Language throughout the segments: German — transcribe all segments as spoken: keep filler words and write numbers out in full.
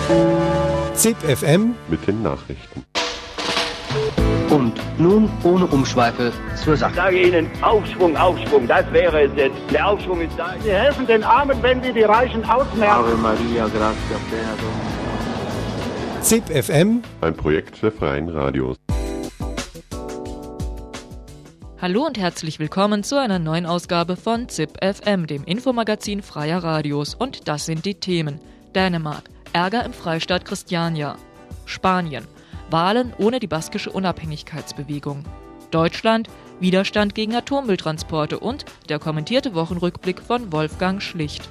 Z I P F M mit den Nachrichten. Und nun ohne Umschweife zur Sache. Ich sage Ihnen, Aufschwung, Aufschwung, das wäre es jetzt. Der Aufschwung ist da. Wir helfen den Armen, wenn wir die Reichen ausmerzen. Ave Maria, gratia plena. Z I P F M, ein Projekt der Freien Radios. Hallo und herzlich willkommen zu einer neuen Ausgabe von Z I P F M, dem Infomagazin Freier Radios. Und das sind die Themen. Dänemark, Ärger im Freistaat Christiania. Spanien, Wahlen ohne die baskische Unabhängigkeitsbewegung. Deutschland, Widerstand gegen Atommülltransporte und der kommentierte Wochenrückblick von Wolfgang Schlicht.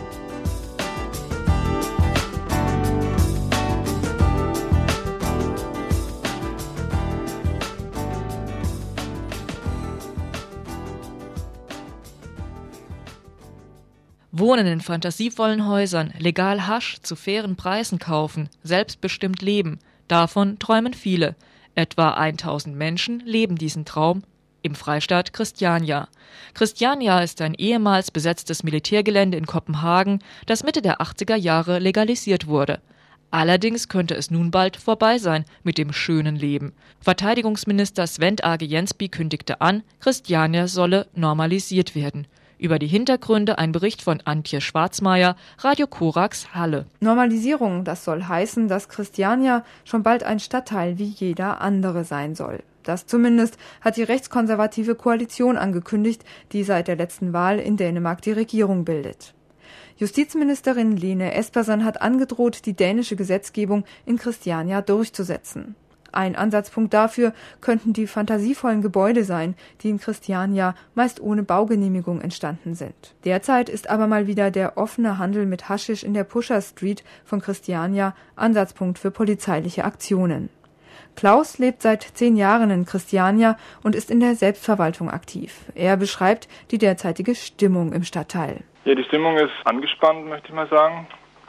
Wohnen in fantasievollen Häusern, legal Hasch zu fairen Preisen kaufen, selbstbestimmt leben. Davon träumen viele. Etwa tausend Menschen leben diesen Traum im Freistaat Christiania. Christiania ist ein ehemals besetztes Militärgelände in Kopenhagen, das Mitte der achtziger Jahre legalisiert wurde. Allerdings könnte es nun bald vorbei sein mit dem schönen Leben. Verteidigungsminister Svend Åge Jensby kündigte an, Christiania solle normalisiert werden. Über die Hintergründe ein Bericht von Antje Schwarzmeier, Radio Korax, Halle. Normalisierung, das soll heißen, dass Christiania schon bald ein Stadtteil wie jeder andere sein soll. Das zumindest hat die rechtskonservative Koalition angekündigt, die seit der letzten Wahl in Dänemark die Regierung bildet. Justizministerin Lene Espersen hat angedroht, die dänische Gesetzgebung in Christiania durchzusetzen. Ein Ansatzpunkt dafür könnten die fantasievollen Gebäude sein, die in Christiania meist ohne Baugenehmigung entstanden sind. Derzeit ist aber mal wieder der offene Handel mit Haschisch in der Pusher Street von Christiania Ansatzpunkt für polizeiliche Aktionen. Klaus lebt seit zehn Jahren in Christiania und ist in der Selbstverwaltung aktiv. Er beschreibt die derzeitige Stimmung im Stadtteil. Ja, die Stimmung ist angespannt, möchte ich mal sagen.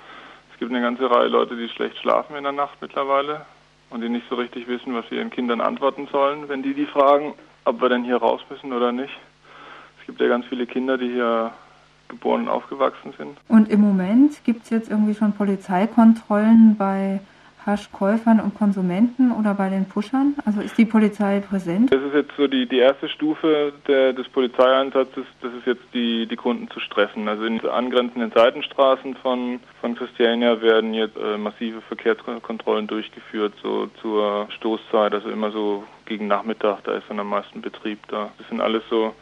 Es gibt eine ganze Reihe Leute, die schlecht schlafen in der Nacht mittlerweile. Und die nicht so richtig wissen, was sie ihren Kindern antworten sollen, wenn die die fragen, ob wir denn hier raus müssen oder nicht. Es gibt ja ganz viele Kinder, die hier geboren und aufgewachsen sind. Und im Moment gibt es jetzt irgendwie schon Polizeikontrollen bei Haschkäufern und Konsumenten oder bei den Pushern? Also ist die Polizei präsent? Das ist jetzt so die, die erste Stufe der, des Polizeieinsatzes, das ist jetzt die, die Kunden zu stressen. Also in angrenzenden Seitenstraßen von, von Christiania werden jetzt äh, massive Verkehrskontrollen durchgeführt, so zur Stoßzeit, also immer so gegen Nachmittag, da ist dann am meisten Betrieb da. Das sind alles so,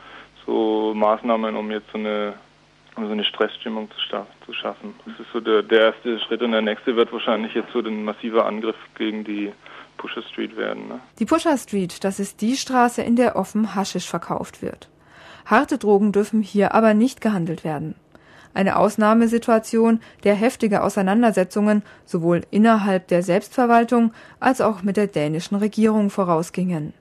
so Maßnahmen, um jetzt so eine um so eine Stressstimmung zu, scha- zu schaffen. Das ist so der, der erste Schritt und der nächste wird wahrscheinlich jetzt so ein massiver Angriff gegen die Pusher Street werden. Ne? Die Pusher Street, das ist die Straße, in der offen Haschisch verkauft wird. Harte Drogen dürfen hier aber nicht gehandelt werden. Eine Ausnahmesituation, der heftige Auseinandersetzungen sowohl innerhalb der Selbstverwaltung als auch mit der dänischen Regierung vorausgingen.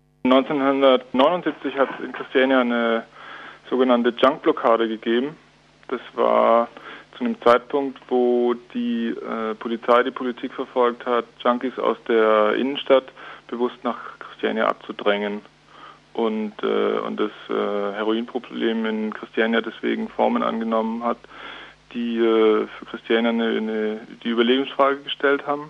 neunzehnhundertneunundsiebzig hat es in Christiania eine sogenannte Junk-Blockade gegeben. Das war zu einem Zeitpunkt, wo die äh, Polizei die Politik verfolgt hat, Junkies aus der Innenstadt bewusst nach Christiania abzudrängen. Und, äh, und das äh, Heroinproblem in Christiania deswegen Formen angenommen hat, die äh, für Christiania eine, eine, die Überlebensfrage gestellt haben.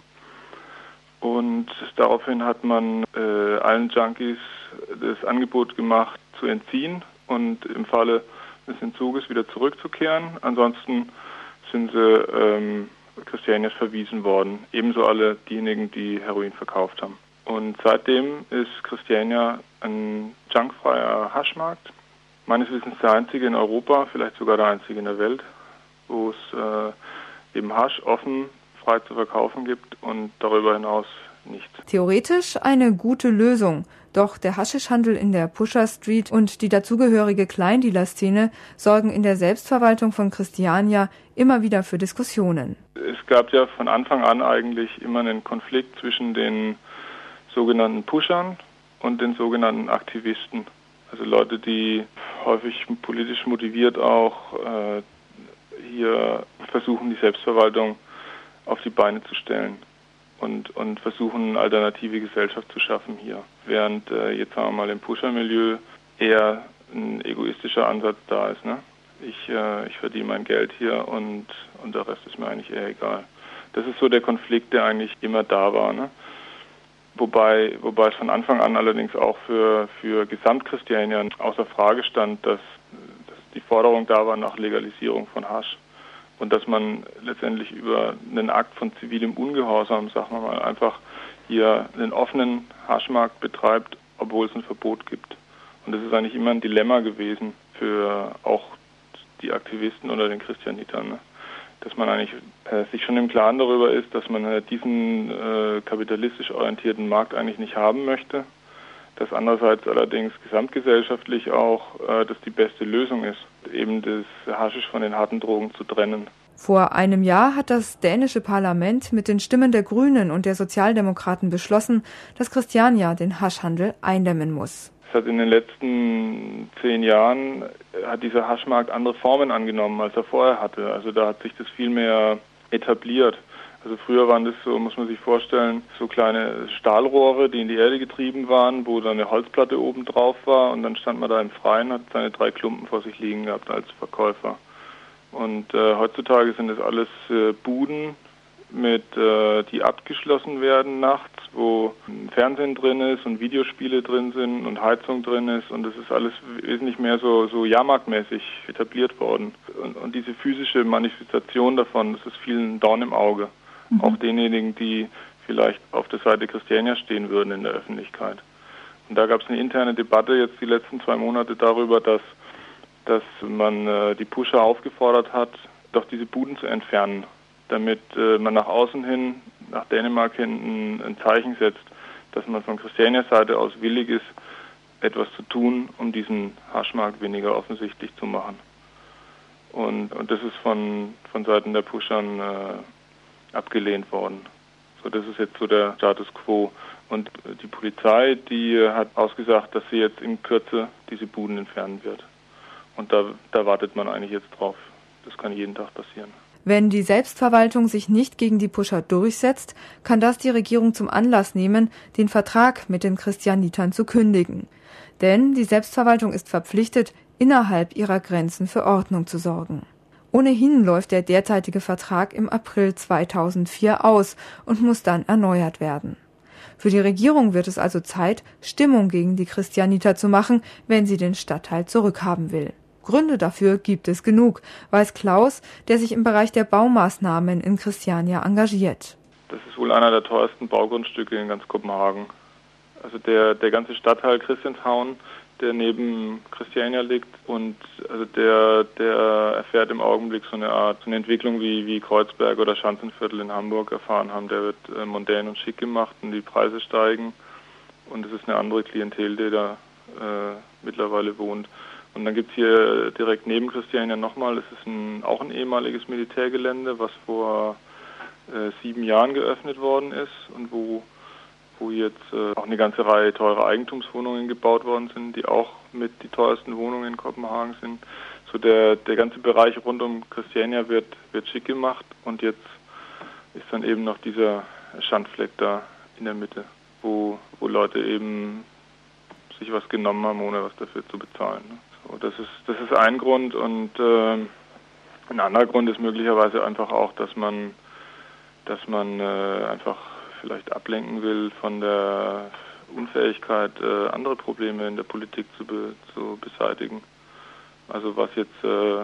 Und daraufhin hat man äh, allen Junkies das Angebot gemacht, zu entziehen und im Falle des Entzuges wieder zurückzukehren. Ansonsten sind sie ähm, Christianias verwiesen worden. Ebenso alle diejenigen, die Heroin verkauft haben. Und seitdem ist Christiania ein junkfreier Haschmarkt. Meines Wissens der einzige in Europa, vielleicht sogar der einzige in der Welt, wo es äh, eben Hasch offen, frei zu verkaufen gibt und darüber hinaus nichts. Theoretisch eine gute Lösung. Doch der Haschischhandel in der Pusher Street und die dazugehörige Kleindealer-Szene sorgen in der Selbstverwaltung von Christiania immer wieder für Diskussionen. Es gab ja von Anfang an eigentlich immer einen Konflikt zwischen den sogenannten Pushern und den sogenannten Aktivisten. Also Leute, die häufig politisch motiviert auch äh, hier versuchen, die Selbstverwaltung auf die Beine zu stellen. Und, und versuchen, eine alternative Gesellschaft zu schaffen hier. Während äh, jetzt sagen wir mal im Pusher-Milieu eher ein egoistischer Ansatz da ist. Ne? Ich, äh, ich verdiene mein Geld hier und, und der Rest ist mir eigentlich eher egal. Das ist so der Konflikt, der eigentlich immer da war, ne? Wobei, wobei es von Anfang an allerdings auch für, für Gesamtchristianien außer Frage stand, dass, dass die Forderung da war nach Legalisierung von Hasch und dass man letztendlich über einen Akt von zivilem Ungehorsam, sagen wir mal, einfach hier einen offenen Haschmarkt betreibt, obwohl es ein Verbot gibt. Und das ist eigentlich immer ein Dilemma gewesen für auch die Aktivisten oder den Christianitern, ne? Dass man eigentlich äh, sich schon im Klaren darüber ist, dass man äh, diesen äh, kapitalistisch orientierten Markt eigentlich nicht haben möchte, dass andererseits allerdings gesamtgesellschaftlich auch äh, das die beste Lösung ist, eben das Haschisch von den harten Drogen zu trennen. Vor einem Jahr hat das dänische Parlament mit den Stimmen der Grünen und der Sozialdemokraten beschlossen, dass Christiania den Haschhandel eindämmen muss. Es hat in den letzten zehn Jahren hat dieser Haschmarkt andere Formen angenommen, als er vorher hatte. Also da hat sich das viel mehr etabliert. Also früher waren das so, muss man sich vorstellen, so kleine Stahlrohre, die in die Erde getrieben waren, wo dann eine Holzplatte oben drauf war und dann stand man da im Freien, hat seine drei Klumpen vor sich liegen gehabt als Verkäufer. Und äh, heutzutage sind das alles äh, Buden, mit äh, die abgeschlossen werden nachts, wo ein Fernsehen drin ist und Videospiele drin sind und Heizung drin ist und das ist alles wesentlich mehr so, so jahrmarktmäßig etabliert worden. Und, und diese physische Manifestation davon, das ist vielen Dorn im Auge. Mhm. Auch denjenigen, die vielleicht auf der Seite Christiania stehen würden in der Öffentlichkeit. Und da gab es eine interne Debatte jetzt die letzten zwei Monate darüber, dass, dass man äh, die Pusher aufgefordert hat, doch diese Buden zu entfernen, damit äh, man nach außen hin, nach Dänemark hin ein, ein Zeichen setzt, dass man von Christianias Seite aus willig ist, etwas zu tun, um diesen Haschmarkt weniger offensichtlich zu machen. Und, und das ist von, von Seiten der Pushern äh, abgelehnt worden. So, das ist jetzt so der Status quo. Und die Polizei, die hat ausgesagt, dass sie jetzt in Kürze diese Buden entfernen wird. Und da, da wartet man eigentlich jetzt drauf. Das kann jeden Tag passieren. Wenn die Selbstverwaltung sich nicht gegen die Pusher durchsetzt, kann das die Regierung zum Anlass nehmen, den Vertrag mit den Christianitern zu kündigen. Denn die Selbstverwaltung ist verpflichtet, innerhalb ihrer Grenzen für Ordnung zu sorgen. Ohnehin läuft der derzeitige Vertrag im April zweitausendvier aus und muss dann erneuert werden. Für die Regierung wird es also Zeit, Stimmung gegen die Christianiter zu machen, wenn sie den Stadtteil zurückhaben will. Gründe dafür gibt es genug, weiß Klaus, der sich im Bereich der Baumaßnahmen in Christiania engagiert. Das ist wohl einer der teuersten Baugrundstücke in ganz Kopenhagen. Also der, der ganze Stadtteil Christianshavn, der neben Christiania liegt und also der, der erfährt im Augenblick so eine Art, so eine Entwicklung wie, wie Kreuzberg oder Schanzenviertel in Hamburg erfahren haben. Der wird äh, mondän und schick gemacht und die Preise steigen und es ist eine andere Klientel, die da äh, mittlerweile wohnt. Und dann gibt es hier direkt neben Christiania nochmal, das ist ein, auch ein ehemaliges Militärgelände, was vor äh, sieben Jahren geöffnet worden ist und wo, wo jetzt äh, auch eine ganze Reihe teurer Eigentumswohnungen gebaut worden sind, die auch mit die teuersten Wohnungen in Kopenhagen sind. So der, der ganze Bereich rund um Christiania wird, wird schick gemacht und jetzt ist dann eben noch dieser Schandfleck da in der Mitte, wo, wo Leute eben sich was genommen haben, ohne was dafür zu bezahlen. Ne? So, das ist das ist ein Grund und äh, ein anderer Grund ist möglicherweise einfach auch, dass man dass man äh, einfach vielleicht ablenken will von der Unfähigkeit, äh, andere Probleme in der Politik zu, be, zu beseitigen. Also was jetzt äh,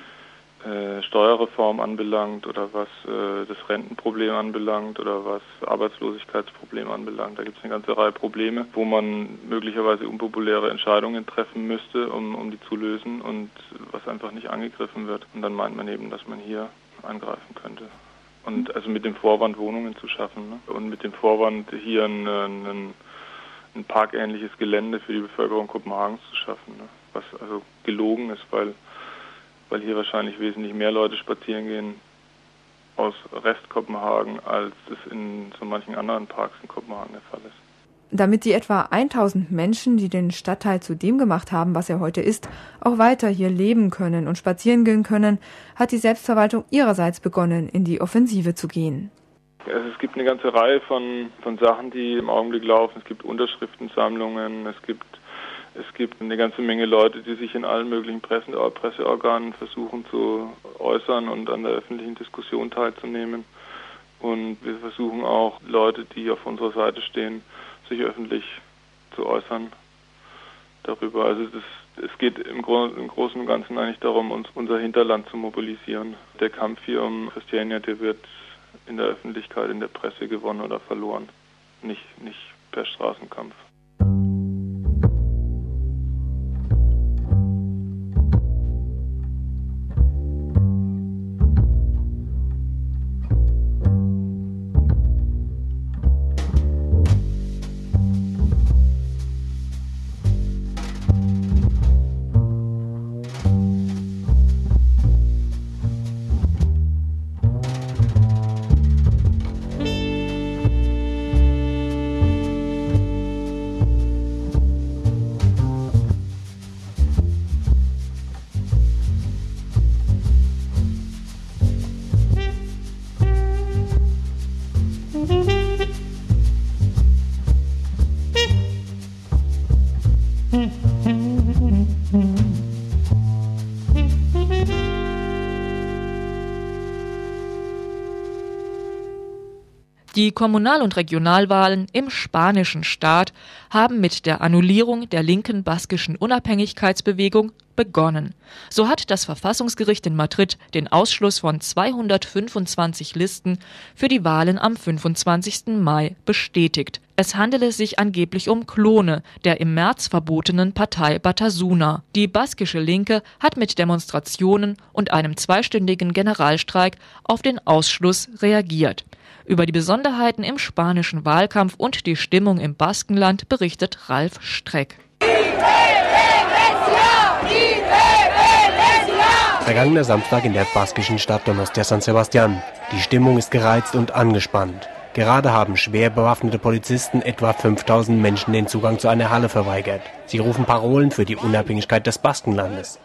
äh, Steuerreform anbelangt oder was äh, das Rentenproblem anbelangt oder was Arbeitslosigkeitsproblem anbelangt. Da gibt es eine ganze Reihe Probleme, wo man möglicherweise unpopuläre Entscheidungen treffen müsste, um, um die zu lösen und was einfach nicht angegriffen wird. Und dann meint man eben, dass man hier angreifen könnte. Und also mit dem Vorwand Wohnungen zu schaffen, ne? Und mit dem Vorwand hier ein, ein, ein parkähnliches Gelände für die Bevölkerung Kopenhagens zu schaffen, ne? Was also gelogen ist, weil weil hier wahrscheinlich wesentlich mehr Leute spazieren gehen aus Rest Kopenhagen, als es in so manchen anderen Parks in Kopenhagen der Fall ist. Damit die etwa tausend Menschen, die den Stadtteil zu dem gemacht haben, was er heute ist, auch weiter hier leben können und spazieren gehen können, hat die Selbstverwaltung ihrerseits begonnen, in die Offensive zu gehen. Also es gibt eine ganze Reihe von, von Sachen, die im Augenblick laufen. Es gibt Unterschriftensammlungen, es gibt Es gibt eine ganze Menge Leute, die sich in allen möglichen Presse, Presseorganen versuchen zu äußern und an der öffentlichen Diskussion teilzunehmen. Und wir versuchen auch, Leute, die auf unserer Seite stehen, sich öffentlich zu äußern darüber. Also das, es geht im, Gro- im Großen und Ganzen eigentlich darum, uns unser Hinterland zu mobilisieren. Der Kampf hier um Christiania, der wird in der Öffentlichkeit, in der Presse gewonnen oder verloren, nicht, nicht per Straßenkampf. Die Kommunal- und Regionalwahlen im spanischen Staat haben mit der Annullierung der linken baskischen Unabhängigkeitsbewegung begonnen. So hat das Verfassungsgericht in Madrid den Ausschluss von zweihundertfünfundzwanzig Listen für die Wahlen am fünfundzwanzigsten Mai bestätigt. Es handele sich angeblich um Klone der im März verbotenen Partei Batasuna. Die baskische Linke hat mit Demonstrationen und einem zweistündigen Generalstreik auf den Ausschluss reagiert. Über die Besonderheiten im spanischen Wahlkampf und die Stimmung im Baskenland berichtet Ralf Streck. Vergangener Samstag in der baskischen Stadt Donostia San Sebastián. Die Stimmung ist gereizt und angespannt. Gerade haben schwer bewaffnete Polizisten etwa fünftausend Menschen den Zugang zu einer Halle verweigert. Sie rufen Parolen für die Unabhängigkeit des Baskenlandes.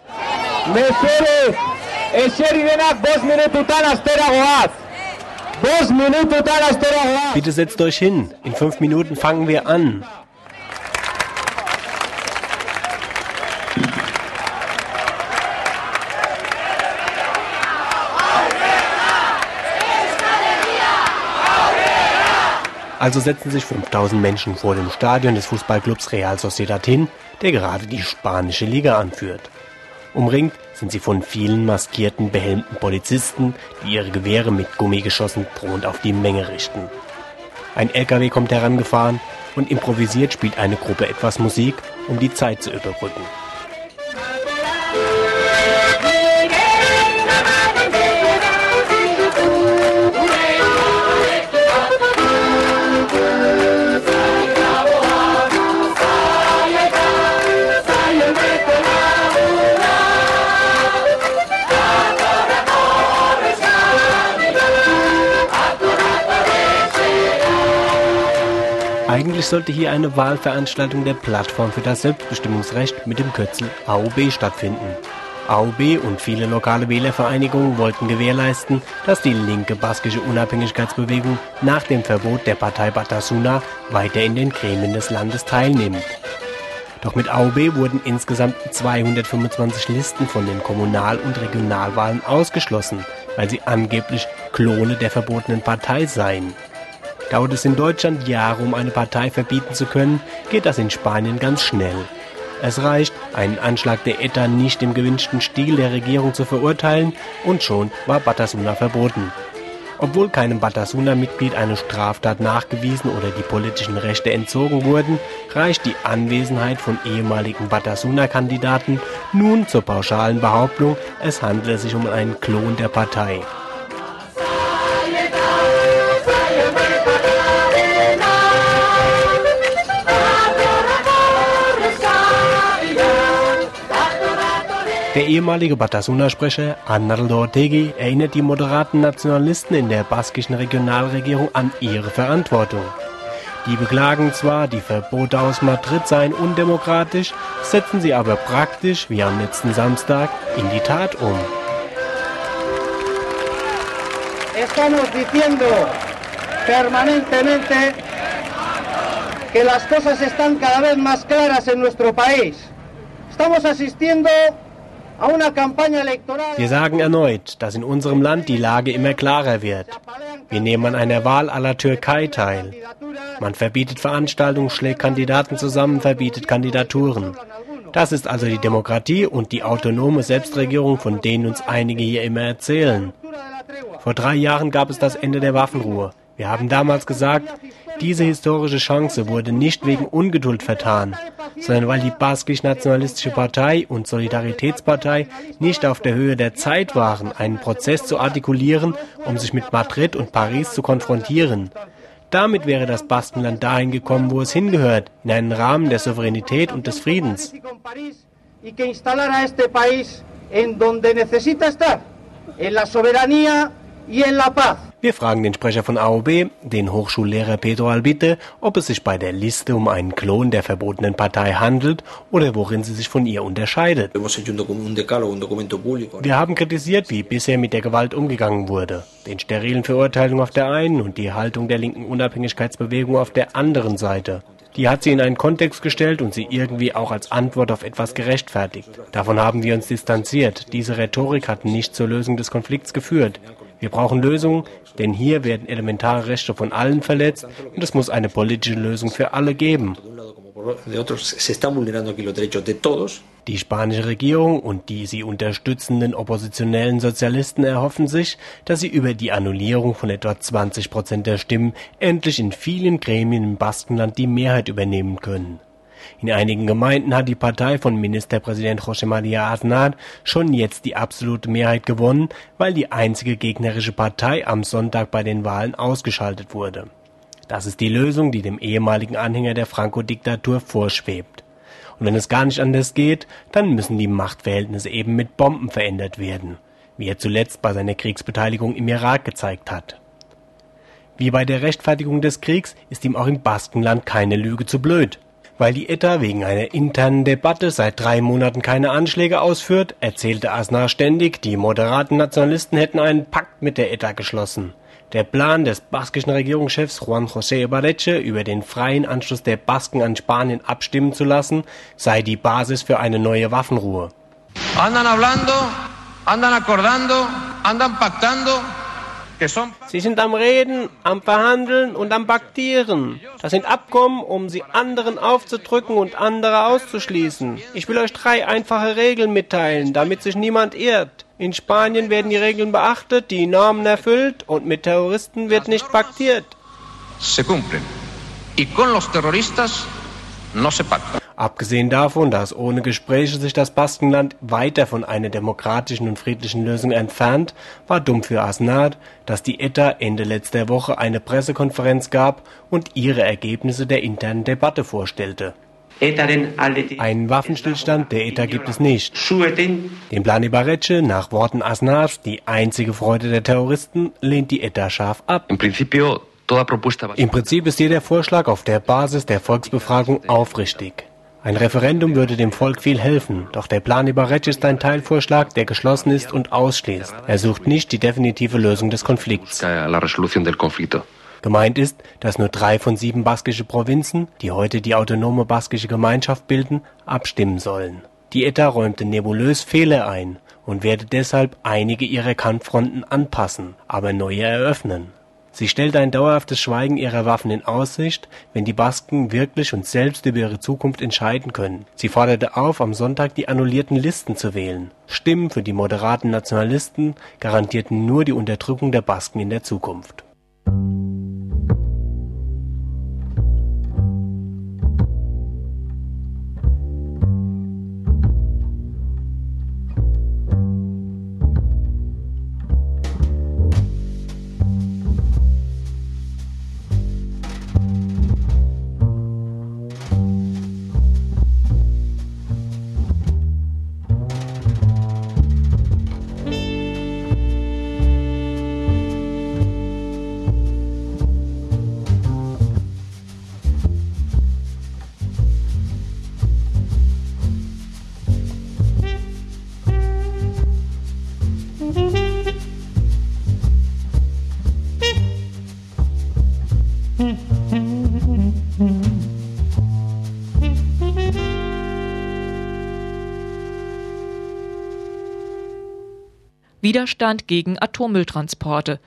Bitte setzt euch hin. In fünf Minuten fangen wir an. Also setzen sich fünftausend Menschen vor dem Stadion des Fußballclubs Real Sociedad hin, der gerade die spanische Liga anführt. Umringt sind sie von vielen maskierten, behelmten Polizisten, die ihre Gewehre mit Gummigeschossen drohend auf die Menge richten. Ein L K W kommt herangefahren und improvisiert spielt eine Gruppe etwas Musik, um die Zeit zu überbrücken. Eigentlich sollte hier eine Wahlveranstaltung der Plattform für das Selbstbestimmungsrecht mit dem Kürzel A U B stattfinden. A U B und viele lokale Wählervereinigungen wollten gewährleisten, dass die linke baskische Unabhängigkeitsbewegung nach dem Verbot der Partei Batasuna weiter in den Gremien des Landes teilnimmt. Doch mit A U B wurden insgesamt zweihundertfünfundzwanzig Listen von den Kommunal- und Regionalwahlen ausgeschlossen, weil sie angeblich Klone der verbotenen Partei seien. Dauert es in Deutschland Jahre, um eine Partei verbieten zu können, geht das in Spanien ganz schnell. Es reicht, einen Anschlag der ETA nicht im gewünschten Stil der Regierung zu verurteilen und schon war Batasuna verboten. Obwohl keinem Batasuna-Mitglied eine Straftat nachgewiesen oder die politischen Rechte entzogen wurden, reicht die Anwesenheit von ehemaligen Batasuna-Kandidaten nun zur pauschalen Behauptung, es handele sich um einen Klon der Partei. Der ehemalige Batasuna-Sprecher Arnaldo Ortegui erinnert die moderaten Nationalisten in der baskischen Regionalregierung an ihre Verantwortung. Die beklagen zwar, die Verbote aus Madrid seien undemokratisch, setzen sie aber praktisch, wie am letzten Samstag, in die Tat um. Estamos diciendo permanentemente que las cosas están cada vez más claras en nuestro país. Estamos asistiendo. Wir sagen erneut, dass in unserem Land die Lage immer klarer wird. Wir nehmen an einer Wahl à la Türkei teil. Man verbietet Veranstaltungen, schlägt Kandidaten zusammen, verbietet Kandidaturen. Das ist also die Demokratie und die autonome Selbstregierung, von denen uns einige hier immer erzählen. Vor drei Jahren gab es das Ende der Waffenruhe. Wir haben damals gesagt, diese historische Chance wurde nicht wegen Ungeduld vertan, sondern weil die baskisch-nationalistische Partei und Solidaritätspartei nicht auf der Höhe der Zeit waren, einen Prozess zu artikulieren, um sich mit Madrid und Paris zu konfrontieren. Damit wäre das Baskenland dahin gekommen, wo es hingehört, in einen Rahmen der Souveränität und des Friedens. Wir fragen den Sprecher von A O B, den Hochschullehrer Pedro Albite, ob es sich bei der Liste um einen Klon der verbotenen Partei handelt oder worin sie sich von ihr unterscheidet. Wir haben kritisiert, wie bisher mit der Gewalt umgegangen wurde, den sterilen Verurteilungen auf der einen und die Haltung der linken Unabhängigkeitsbewegung auf der anderen Seite. Die hat sie in einen Kontext gestellt und sie irgendwie auch als Antwort auf etwas gerechtfertigt. Davon haben wir uns distanziert. Diese Rhetorik hat nicht zur Lösung des Konflikts geführt. Wir brauchen Lösungen, denn hier werden elementare Rechte von allen verletzt und es muss eine politische Lösung für alle geben. Die spanische Regierung und die sie unterstützenden oppositionellen Sozialisten erhoffen sich, dass sie über die Annullierung von etwa zwanzig Prozent der Stimmen endlich in vielen Gremien im Baskenland die Mehrheit übernehmen können. In einigen Gemeinden hat die Partei von Ministerpräsident José María Aznar schon jetzt die absolute Mehrheit gewonnen, weil die einzige gegnerische Partei am Sonntag bei den Wahlen ausgeschaltet wurde. Das ist die Lösung, die dem ehemaligen Anhänger der Franco-Diktatur vorschwebt. Und wenn es gar nicht anders geht, dann müssen die Machtverhältnisse eben mit Bomben verändert werden, wie er zuletzt bei seiner Kriegsbeteiligung im Irak gezeigt hat. Wie bei der Rechtfertigung des Kriegs ist ihm auch im Baskenland keine Lüge zu blöd. Weil die ETA wegen einer internen Debatte seit drei Monaten keine Anschläge ausführt, erzählte Aznar ständig, die moderaten Nationalisten hätten einen Pakt mit der ETA geschlossen. Der Plan des baskischen Regierungschefs Juan José Ibarretxe, über den freien Anschluss der Basken an Spanien abstimmen zu lassen, sei die Basis für eine neue Waffenruhe. Andan hablando, andan acordando, andan pactando. Sie sind am Reden, am Verhandeln und am Paktieren. Das sind Abkommen, um sie anderen aufzudrücken und andere auszuschließen. Ich will euch drei einfache Regeln mitteilen, damit sich niemand irrt. In Spanien werden die Regeln beachtet, die Normen erfüllt und mit Terroristen wird nicht paktiert. Se cumplen. Y con los terroristas no se pacta. Abgesehen davon, dass ohne Gespräche sich das Baskenland weiter von einer demokratischen und friedlichen Lösung entfernt, war dumm für Aznar, dass die ETA Ende letzter Woche eine Pressekonferenz gab und ihre Ergebnisse der internen Debatte vorstellte. Einen Waffenstillstand der ETA gibt es nicht. Den Plan Ibarretxe, nach Worten Aznars, die einzige Freude der Terroristen, lehnt die ETA scharf ab. Im Prinzip ist jeder Vorschlag auf der Basis der Volksbefragung aufrichtig. Ein Referendum würde dem Volk viel helfen, doch der Plan Ibarretxe ist ein Teilvorschlag, der geschlossen ist und ausschließt. Er sucht nicht die definitive Lösung des Konflikts. Gemeint ist, dass nur drei von sieben baskische Provinzen, die heute die autonome baskische Gemeinschaft bilden, abstimmen sollen. Die ETA räumte nebulös Fehler ein und werde deshalb einige ihrer Kampffronten anpassen, aber neue eröffnen. Sie stellt ein dauerhaftes Schweigen ihrer Waffen in Aussicht, wenn die Basken wirklich und selbst über ihre Zukunft entscheiden können. Sie forderte auf, am Sonntag die annullierten Listen zu wählen. Stimmen für die moderaten Nationalisten garantierten nur die Unterdrückung der Basken in der Zukunft. Widerstand gegen Atommülltransporte.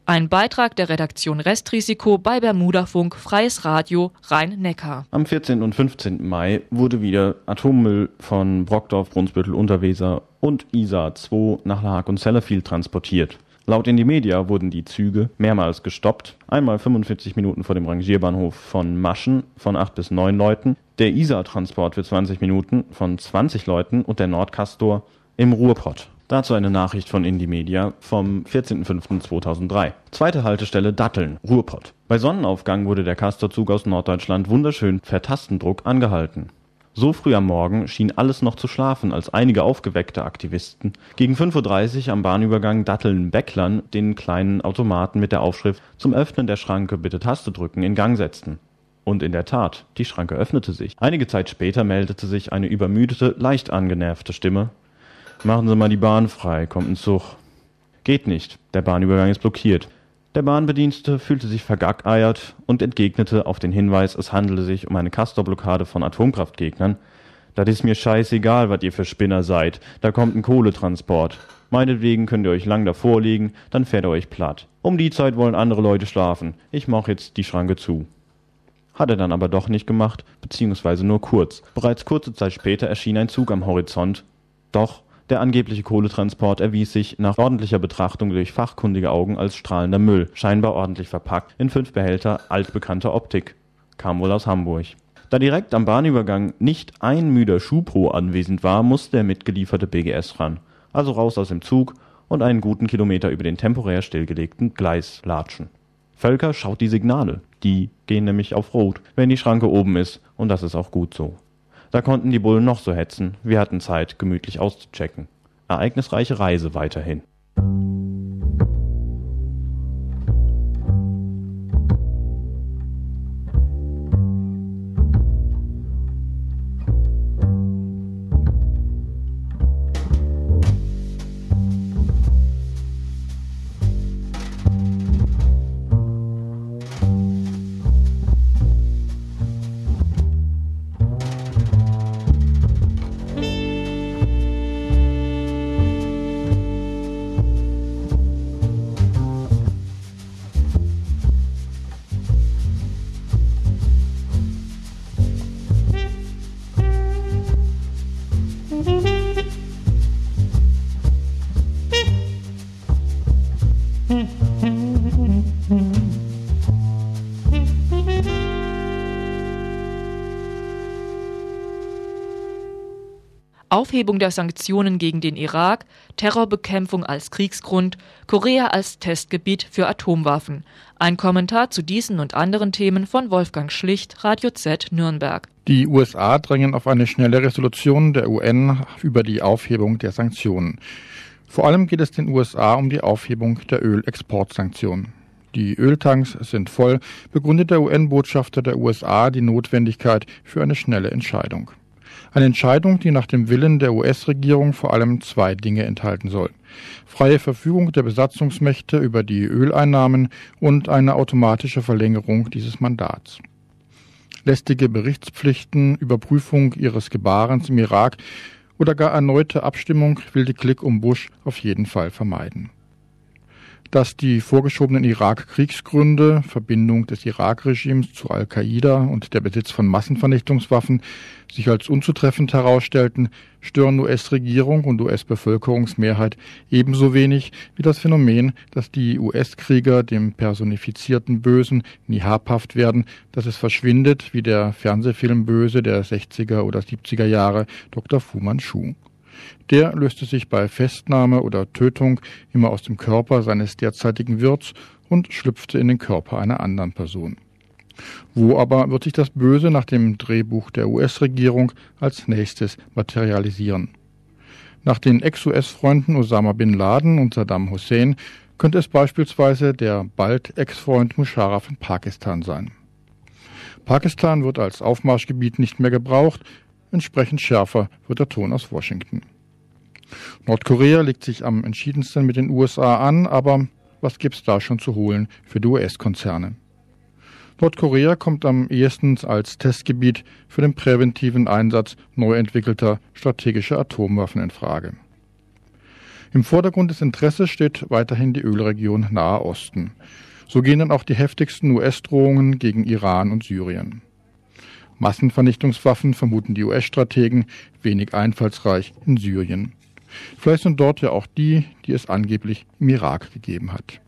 Ein Beitrag der Redaktion Restrisiko bei Bermudafunk Freies Radio Rhein-Neckar. Am vierzehnten und fünfzehnten Mai wurde wieder Atommüll von Brockdorf, Brunsbüttel, Unterweser und Isar zwei nach La Hague und Sellafield transportiert. Laut Indymedia wurden die Züge mehrmals gestoppt. Einmal fünfundvierzig Minuten vor dem Rangierbahnhof von Maschen von acht bis neun Leuten, der Isar-Transport für zwanzig Minuten von zwanzig Leuten und der Nordcastor im Ruhrpott. Dazu eine Nachricht von Indymedia vom vierzehnten fünften zweitausenddrei. Zweite Haltestelle Datteln, Ruhrpott. Bei Sonnenaufgang wurde der Castorzug aus Norddeutschland wunderschön per Tastendruck angehalten. So früh am Morgen schien alles noch zu schlafen, als einige aufgeweckte Aktivisten gegen fünf Uhr dreißig am Bahnübergang Datteln-Becklern den kleinen Automaten mit der Aufschrift »Zum Öffnen der Schranke bitte Taste drücken« in Gang setzten. Und in der Tat, die Schranke öffnete sich. Einige Zeit später meldete sich eine übermüdete, leicht angenervte Stimme. »Machen Sie mal die Bahn frei, kommt ein Zug.« »Geht nicht, der Bahnübergang ist blockiert.« Der Bahnbedienstete fühlte sich vergackeiert und entgegnete auf den Hinweis, es handele sich um eine Castor-Blockade von Atomkraftgegnern. »Das ist mir scheißegal, was ihr für Spinner seid. Da kommt ein Kohletransport. Meinetwegen könnt ihr euch lang davor legen, dann fährt er euch platt. Um die Zeit wollen andere Leute schlafen. Ich mach jetzt die Schranke zu.« Hat er dann aber doch nicht gemacht, beziehungsweise nur kurz. Bereits kurze Zeit später erschien ein Zug am Horizont. Doch der angebliche Kohletransport erwies sich nach ordentlicher Betrachtung durch fachkundige Augen als strahlender Müll, scheinbar ordentlich verpackt, in fünf Behälter altbekannter Optik. Kam wohl aus Hamburg. Da direkt am Bahnübergang nicht ein müder Schupro anwesend war, musste der mitgelieferte B G S ran. Also raus aus dem Zug und einen guten Kilometer über den temporär stillgelegten Gleis latschen. Völker schaut die Signale. Die gehen nämlich auf Rot, wenn die Schranke oben ist, und das ist auch gut so. Da konnten die Bullen noch so hetzen, wir hatten Zeit, gemütlich auszuchecken. Ereignisreiche Reise weiterhin. Aufhebung der Sanktionen gegen den Irak, Terrorbekämpfung als Kriegsgrund, Korea als Testgebiet für Atomwaffen. Ein Kommentar zu diesen und anderen Themen von Wolfgang Schlicht, Radio Z Nürnberg. Die U S A drängen auf eine schnelle Resolution der U N über die Aufhebung der Sanktionen. Vor allem geht es den U S A um die Aufhebung der Ölexportsanktionen. Die Öltanks sind voll, begründet der U N-Botschafter der U S A die Notwendigkeit für eine schnelle Entscheidung. Eine Entscheidung, die nach dem Willen der U S-Regierung vor allem zwei Dinge enthalten soll: freie Verfügung der Besatzungsmächte über die Öleinnahmen und eine automatische Verlängerung dieses Mandats. Lästige Berichtspflichten, Überprüfung ihres Gebarens im Irak oder gar erneute Abstimmung will die Clique um Bush auf jeden Fall vermeiden. Dass die vorgeschobenen Irak-Kriegsgründe, Verbindung des Irak-Regimes zu Al-Qaida und der Besitz von Massenvernichtungswaffen sich als unzutreffend herausstellten, stören U S-Regierung und U S-Bevölkerungsmehrheit ebenso wenig wie das Phänomen, dass die U S-Krieger dem personifizierten Bösen nie habhaft werden, dass es verschwindet wie der Fernsehfilm Böse der sechziger oder siebziger Jahre Doktor Fu Manchu. Der löste sich bei Festnahme oder Tötung immer aus dem Körper seines derzeitigen Wirts und schlüpfte in den Körper einer anderen Person. Wo aber wird sich das Böse nach dem Drehbuch der U S-Regierung als nächstes materialisieren? Nach den Ex-U S-Freunden Osama bin Laden und Saddam Hussein könnte es beispielsweise der bald Ex-Freund Musharraf in Pakistan sein. Pakistan wird als Aufmarschgebiet nicht mehr gebraucht, entsprechend schärfer wird der Ton aus Washington. Nordkorea legt sich am entschiedensten mit den U S A an, aber was gibt's da schon zu holen für die U S-Konzerne? Nordkorea kommt am ehesten als Testgebiet für den präventiven Einsatz neu entwickelter strategischer Atomwaffen in Frage. Im Vordergrund des Interesses steht weiterhin die Ölregion Nahe Osten. So gehen dann auch die heftigsten U S-Drohungen gegen Iran und Syrien. Massenvernichtungswaffen vermuten die U S-Strategen wenig einfallsreich in Syrien. Vielleicht sind dort ja auch die, die es angeblich im Irak gegeben hat.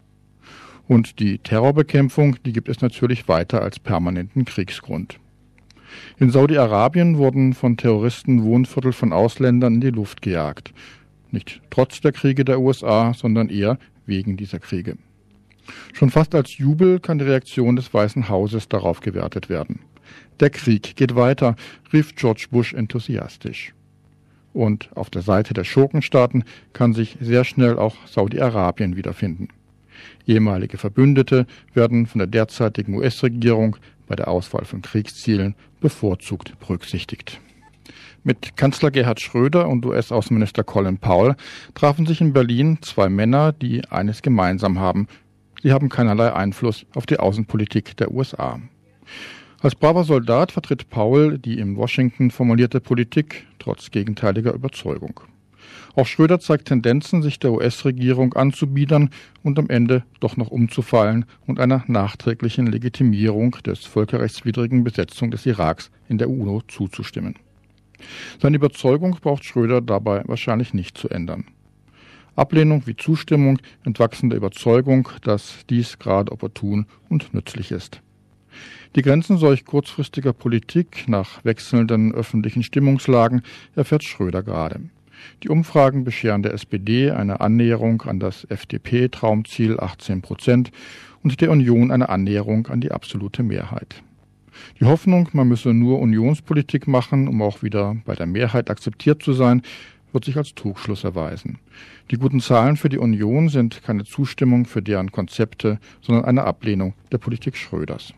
Und die Terrorbekämpfung, die gibt es natürlich weiter als permanenten Kriegsgrund. In Saudi-Arabien wurden von Terroristen Wohnviertel von Ausländern in die Luft gejagt. Nicht trotz der Kriege der U S A, sondern eher wegen dieser Kriege. Schon fast als Jubel kann die Reaktion des Weißen Hauses darauf gewertet werden. Der Krieg geht weiter, rief George Bush enthusiastisch. Und auf der Seite der Schurkenstaaten kann sich sehr schnell auch Saudi-Arabien wiederfinden. Ehemalige Verbündete werden von der derzeitigen U S-Regierung bei der Auswahl von Kriegszielen bevorzugt berücksichtigt. Mit Kanzler Gerhard Schröder und U S-Außenminister Colin Powell trafen sich in Berlin zwei Männer, die eines gemeinsam haben: Sie haben keinerlei Einfluss auf die Außenpolitik der U S A. Als braver Soldat vertritt Powell die in Washington formulierte Politik trotz gegenteiliger Überzeugung. Auch Schröder zeigt Tendenzen, sich der U S-Regierung anzubiedern und am Ende doch noch umzufallen und einer nachträglichen Legitimierung des völkerrechtswidrigen Besetzung des Iraks in der UNO zuzustimmen. Seine Überzeugung braucht Schröder dabei wahrscheinlich nicht zu ändern. Ablehnung wie Zustimmung entwachsen der Überzeugung, dass dies gerade opportun und nützlich ist. Die Grenzen solch kurzfristiger Politik nach wechselnden öffentlichen Stimmungslagen erfährt Schröder gerade. Die Umfragen bescheren der S P D eine Annäherung an das F D P-Traumziel achtzehn Prozent und der Union eine Annäherung an die absolute Mehrheit. Die Hoffnung, man müsse nur Unionspolitik machen, um auch wieder bei der Mehrheit akzeptiert zu sein, wird sich als Trugschluss erweisen. Die guten Zahlen für die Union sind keine Zustimmung für deren Konzepte, sondern eine Ablehnung der Politik Schröders.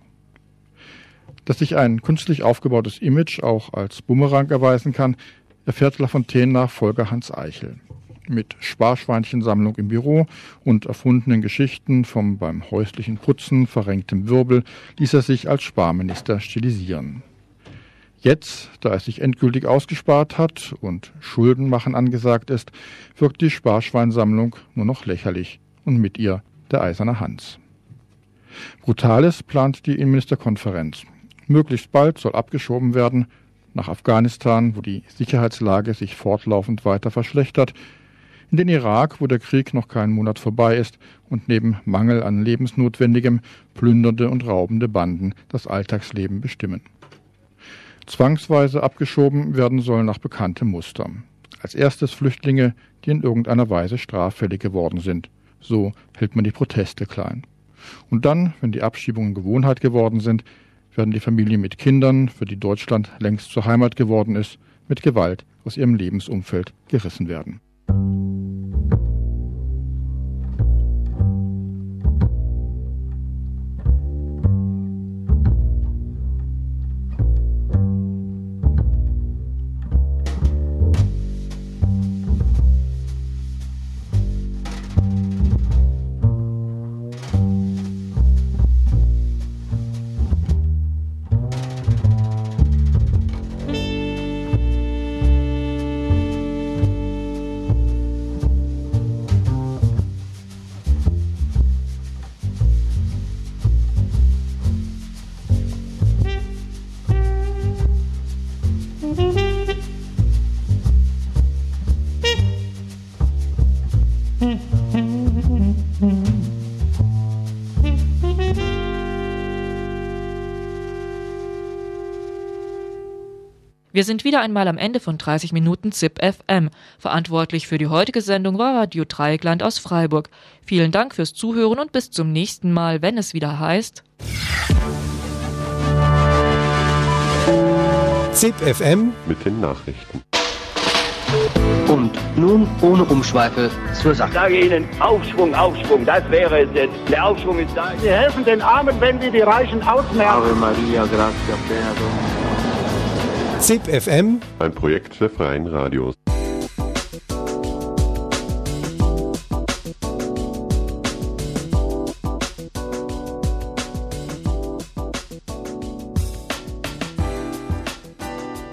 Dass sich ein künstlich aufgebautes Image auch als Bumerang erweisen kann, erfährt Lafontaine-Nachfolger Hans Eichel. Mit Sparschweinchensammlung im Büro und erfundenen Geschichten vom beim häuslichen Putzen verrenktem Wirbel ließ er sich als Sparminister stilisieren. Jetzt, da es sich endgültig ausgespart hat und Schuldenmachen angesagt ist, wirkt die Sparschweinsammlung nur noch lächerlich und mit ihr der eiserne Hans. Brutales plant die Innenministerkonferenz. Möglichst bald soll abgeschoben werden nach Afghanistan, wo die Sicherheitslage sich fortlaufend weiter verschlechtert, in den Irak, wo der Krieg noch keinen Monat vorbei ist und neben Mangel an Lebensnotwendigem plündernde und raubende Banden das Alltagsleben bestimmen. Zwangsweise abgeschoben werden sollen nach bekanntem Muster. Als erstes Flüchtlinge, die in irgendeiner Weise straffällig geworden sind. So hält man die Proteste klein. Und dann, wenn die Abschiebungen Gewohnheit geworden sind, werden die Familien mit Kindern, für die Deutschland längst zur Heimat geworden ist, mit Gewalt aus ihrem Lebensumfeld gerissen werden. Wir sind wieder einmal am Ende von dreißig Minuten Z I P F M. Verantwortlich für die heutige Sendung war Radio Dreieckland aus Freiburg. Vielen Dank fürs Zuhören und bis zum nächsten Mal, wenn es wieder heißt Z I P F M mit den Nachrichten. Und nun ohne Umschweife zur Sache. Ich sage Ihnen, Aufschwung, Aufschwung, das wäre es jetzt. Der Aufschwung ist da. Sie helfen den Armen, wenn Sie die Reichen ausmerken. Ave Maria, gratia plena Dominus. Z I P F M, ein Projekt der Freien Radios.